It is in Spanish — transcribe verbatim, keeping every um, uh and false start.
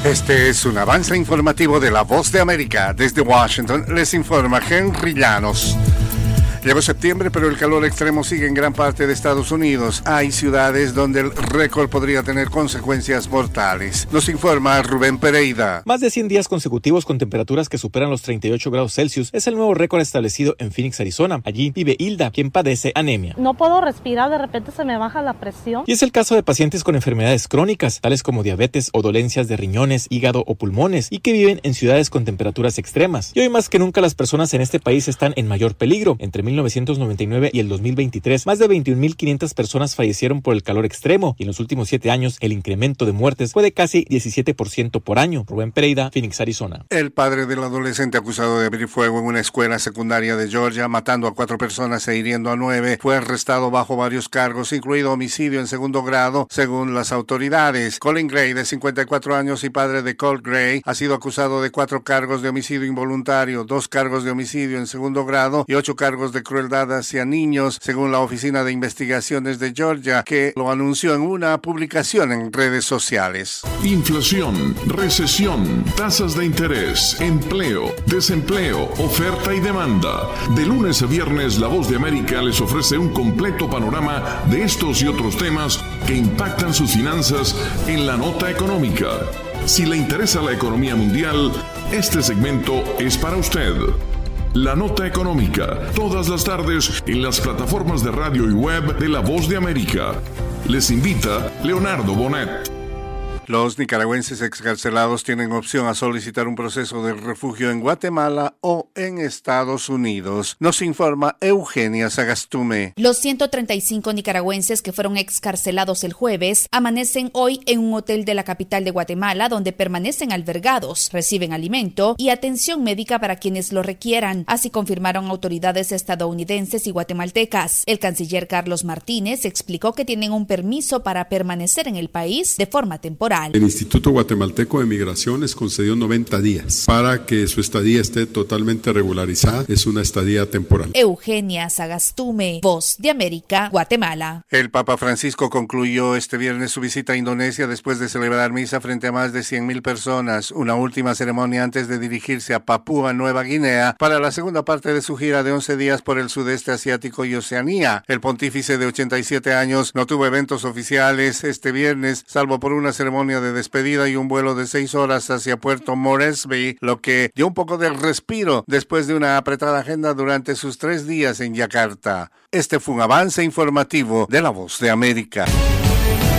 Este es un avance informativo de La Voz de América. Desde Washington les informa Henry Llanos. Llegó septiembre, pero el calor extremo sigue en gran parte de Estados Unidos. Hay ciudades donde el récord podría tener consecuencias mortales. Nos informa Rubén Pereira. Más de cien días consecutivos con temperaturas que superan los treinta y ocho grados Celsius es el nuevo récord establecido en Phoenix, Arizona. Allí vive Hilda, quien padece anemia. No puedo respirar, de repente se me baja la presión. Y es el caso de pacientes con enfermedades crónicas, tales como diabetes o dolencias de riñones, hígado o pulmones, y que viven en ciudades con temperaturas extremas. Y hoy más que nunca las personas en este país están en mayor peligro. Entre mil novecientos noventa y nueve y el dos mil veintitrés, más de veintiún mil quinientas personas fallecieron por el calor extremo, y en los últimos siete años el incremento de muertes fue de casi diecisiete por ciento por año. Rubén Pereira, Phoenix, Arizona. El padre del adolescente acusado de abrir fuego en una escuela secundaria de Georgia, matando a cuatro personas e hiriendo a nueve, fue arrestado bajo varios cargos, incluido homicidio en segundo grado, según las autoridades. Colin Gray, de cincuenta y cuatro años y padre de Colt Gray, ha sido acusado de cuatro cargos de homicidio involuntario, dos cargos de homicidio en segundo grado y ocho cargos de crueldad hacia niños, según la Oficina de Investigaciones de Georgia, que lo anunció en una publicación en redes sociales. Inflación, recesión, tasas de interés, empleo, desempleo, oferta y demanda. De lunes a viernes, La Voz de América les ofrece un completo panorama de estos y otros temas que impactan sus finanzas en la nota económica. Si le interesa la economía mundial, este segmento es para usted. La Nota Económica, todas las tardes en las plataformas de radio y web de La Voz de América. Les invita Leonardo Bonet. Los nicaragüenses excarcelados tienen opción a solicitar un proceso de refugio en Guatemala o en Estados Unidos. Nos informa Eugenia Sagastume. Los ciento treinta y cinco nicaragüenses que fueron excarcelados el jueves amanecen hoy en un hotel de la capital de Guatemala, donde permanecen albergados, reciben alimento y atención médica para quienes lo requieran. Así confirmaron autoridades estadounidenses y guatemaltecas. El canciller Carlos Martínez explicó que tienen un permiso para permanecer en el país de forma temporal. El Instituto Guatemalteco de Migraciones concedió noventa días para que su estadía esté totalmente regularizada. Es una estadía temporal. Eugenia Sagastume, Voz de América, Guatemala. El Papa Francisco concluyó este viernes su visita a Indonesia después de celebrar misa frente a más de cien mil personas, una última ceremonia antes de dirigirse a Papúa Nueva Guinea para la segunda parte de su gira de once días por el sudeste asiático y Oceanía. El pontífice de ochenta y siete años no tuvo eventos oficiales este viernes, salvo por una ceremonia de despedida y un vuelo de seis horas hacia Puerto Moresby, lo que dio un poco de respiro después de una apretada agenda durante sus tres días en Yakarta. Este fue un avance informativo de La Voz de América.